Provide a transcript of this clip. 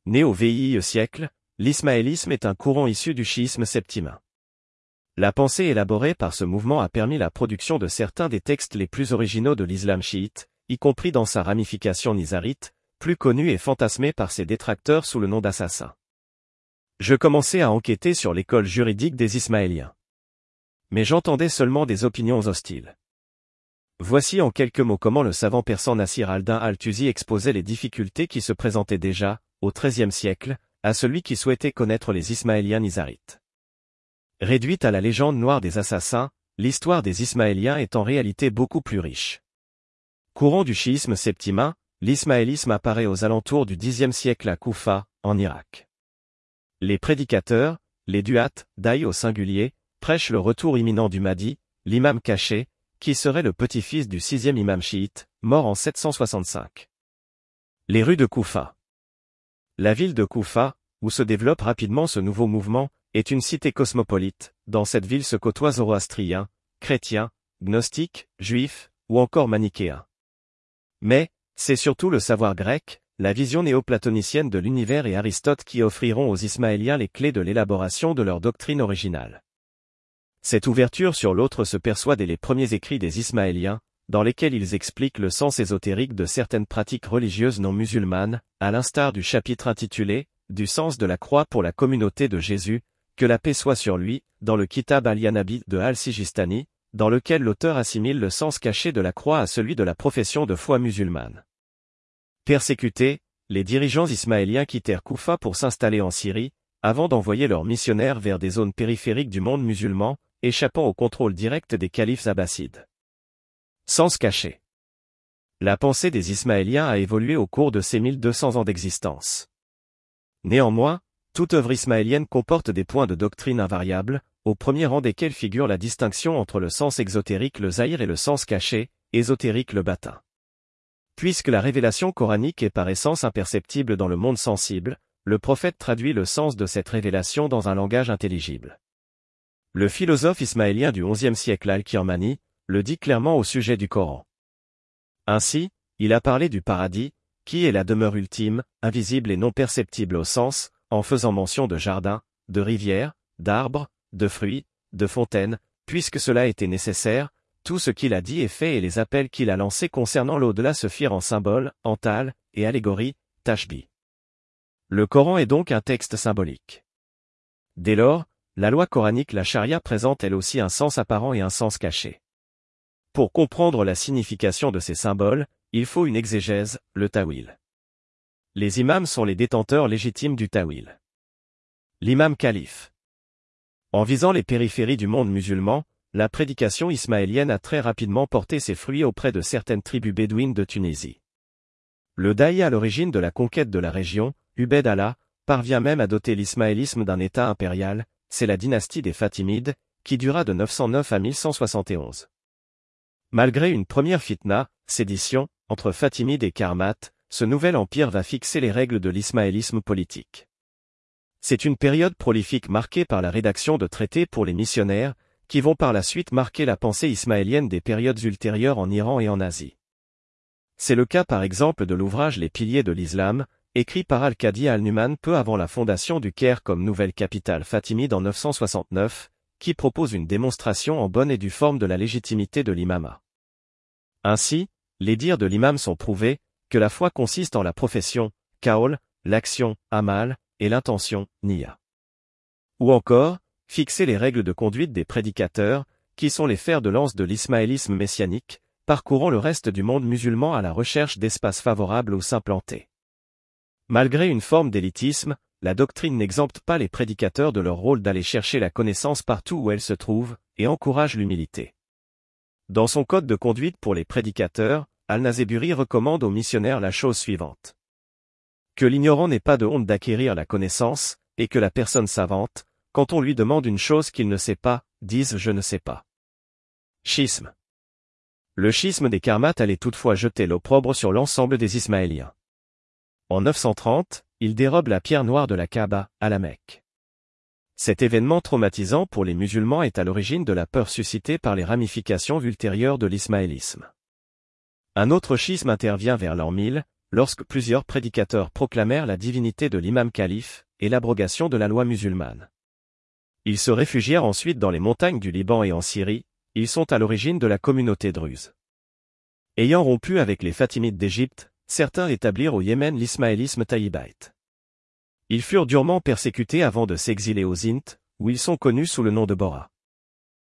Né au VIe siècle, l'ismaélisme est un courant issu du chiisme septimain. La pensée élaborée par ce mouvement a permis la production de certains des textes les plus originaux de l'islam chiite, y compris dans sa ramification nizarite, plus connue et fantasmée par ses détracteurs sous le nom d'assassins. Je commençais à enquêter sur l'école juridique des Ismaéliens. Mais j'entendais seulement des opinions hostiles. Voici en quelques mots comment le savant persan Nasir al-Din al-Tusi exposait les difficultés qui se présentaient déjà, au XIIIe siècle, à celui qui souhaitait connaître les Ismaéliens nizarites. Réduite à la légende noire des assassins, l'histoire des Ismaéliens est en réalité beaucoup plus riche. Courant du chiisme septimain, l'ismaélisme apparaît aux alentours du Xe siècle à Koufa, en Irak. Les prédicateurs, les duates, daïs au singulier, prêchent le retour imminent du Mahdi, l'imam caché, qui serait le petit-fils du sixième imam chiite, mort en 765. Les rues de Koufa. La ville de Koufa, où se développe rapidement ce nouveau mouvement, est une cité cosmopolite. Dans cette ville se côtoient zoroastriens, chrétiens, gnostiques, juifs, ou encore manichéens. Mais, c'est surtout le savoir grec, la vision néoplatonicienne de l'univers et Aristote qui offriront aux Ismaéliens les clés de l'élaboration de leur doctrine originale. Cette ouverture sur l'autre se perçoit dès les premiers écrits des Ismaéliens, dans lesquels ils expliquent le sens ésotérique de certaines pratiques religieuses non musulmanes, à l'instar du chapitre intitulé « Du sens de la croix pour la communauté de Jésus », que la paix soit sur lui, dans le Kitab al-Yanabi de al-Sijistani, dans lequel l'auteur assimile le sens caché de la croix à celui de la profession de foi musulmane. Persécutés, les dirigeants ismaéliens quittèrent Koufa pour s'installer en Syrie, avant d'envoyer leurs missionnaires vers des zones périphériques du monde musulman, échappant au contrôle direct des califes abbassides. Sens caché. La pensée des Ismaéliens a évolué au cours de ces 1200 ans d'existence. Néanmoins, toute œuvre ismaélienne comporte des points de doctrine invariables, au premier rang desquels figure la distinction entre le sens exotérique le zahir et le sens caché, ésotérique le batin. Puisque la révélation coranique est par essence imperceptible dans le monde sensible, le prophète traduit le sens de cette révélation dans un langage intelligible. Le philosophe ismaélien du XIe siècle Al-Kirmani le dit clairement au sujet du Coran. Ainsi, il a parlé du paradis, qui est la demeure ultime, invisible et non perceptible au sens, en faisant mention de jardins, de rivières, d'arbres, de fruits, de fontaines, puisque cela était nécessaire, tout ce qu'il a dit et fait et les appels qu'il a lancés concernant l'au-delà se firent en symboles, en tal, et allégories, tashbih. Le Coran est donc un texte symbolique. Dès lors, la loi coranique la charia présente elle aussi un sens apparent et un sens caché. Pour comprendre la signification de ces symboles, il faut une exégèse, le ta'wil. Les imams sont les détenteurs légitimes du ta'wil. L'imam calife. En visant les périphéries du monde musulman, la prédication ismaélienne a très rapidement porté ses fruits auprès de certaines tribus bédouines de Tunisie. Le daï à l'origine de la conquête de la région, Ubed Allah, parvient même à doter l'ismaélisme d'un état impérial, c'est la dynastie des Fatimides, qui dura de 909 à 1171. Malgré une première fitna, sédition, entre Fatimides et Karmates, ce nouvel empire va fixer les règles de l'ismaélisme politique. C'est une période prolifique marquée par la rédaction de traités pour les missionnaires, qui vont par la suite marquer la pensée ismaélienne des périodes ultérieures en Iran et en Asie. C'est le cas par exemple de l'ouvrage Les piliers de l'islam, écrit par Al-Qadi al-Numan peu avant la fondation du Caire comme nouvelle capitale fatimide en 969, qui propose une démonstration en bonne et due forme de la légitimité de l'imama. Ainsi, les dires de l'imam sont prouvés, que la foi consiste en la profession, kaol, l'action, amal, et l'intention, niya. Ou encore, fixer les règles de conduite des prédicateurs, qui sont les fers de lance de l'ismaélisme messianique, parcourant le reste du monde musulman à la recherche d'espaces favorables où s'implanter. Malgré une forme d'élitisme, la doctrine n'exempte pas les prédicateurs de leur rôle d'aller chercher la connaissance partout où elle se trouve, et encourage l'humilité. Dans son code de conduite pour les prédicateurs, Al-Nazéburi recommande aux missionnaires la chose suivante. Que l'ignorant n'ait pas de honte d'acquérir la connaissance, et que la personne savante, quand on lui demande une chose qu'il ne sait pas, dise « je ne sais pas ». Schisme. Le schisme des Karmates allait toutefois jeter l'opprobre sur l'ensemble des Ismaéliens. En 930, il dérobe la pierre noire de la Kaaba, à la Mecque. Cet événement traumatisant pour les musulmans est à l'origine de la peur suscitée par les ramifications ultérieures de l'ismaélisme. Un autre schisme intervient vers l'an 1000, lorsque plusieurs prédicateurs proclamèrent la divinité de l'imam calife, et l'abrogation de la loi musulmane. Ils se réfugièrent ensuite dans les montagnes du Liban et en Syrie, ils sont à l'origine de la communauté druze. Ayant rompu avec les Fatimides d'Égypte, certains établirent au Yémen l'ismaélisme taïbaïte. Ils furent durement persécutés avant de s'exiler aux Int, où ils sont connus sous le nom de Bora.